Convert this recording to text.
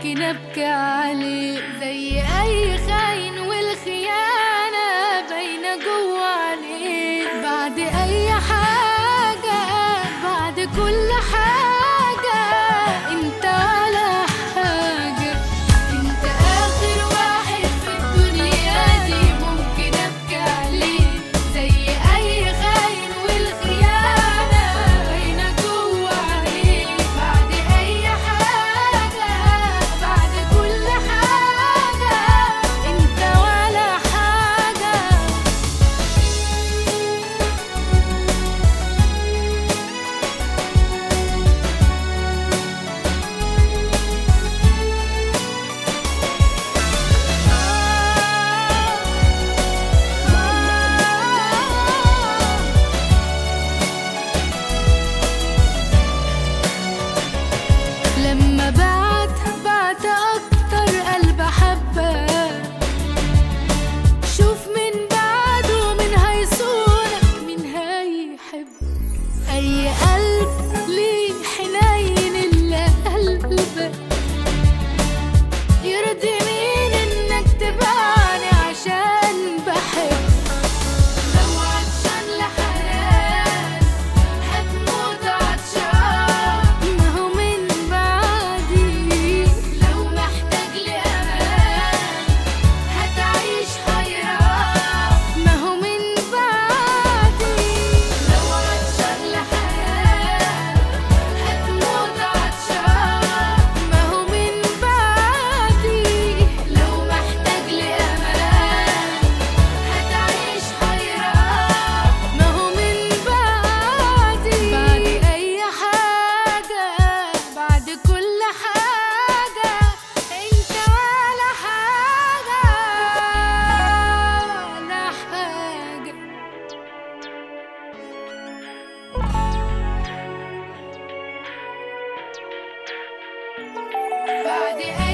ممكن ابكي عليه، زي اي خاين والخيانة باينة جوا عليه. بعد اي حاجة، بعد كل حاجة، انت ولا حاجة. انت اخر واحد في الدنيا دي ممكن ابكي عليه، زي اي خاين والخيانة باينة جوا عليه. بعد اي حاجة، بعد كل حاجة، انت ولا حاجة. لما بعت اكتر قلب حبه، شوف من بعده مين هيصونك مين هيحب. اي قلب ليه حنين الا قلبك، يرضي مين انك تبعني عشان بحب. لو عطشان لحنان هتموت عطشان، ما هو من بعدي. لو محتاج لأمان هتعيش حيران، ما هو من بعدي. لو عطشان لحنان هتموت عطشان، ما هو من بعدي. لو محتاج لأمان هتعيش حيران، ما هو من بعدي. بعد أي حاجة، بعد كل حاجة، انت ولا حاجة ولا حاجة. بعد أي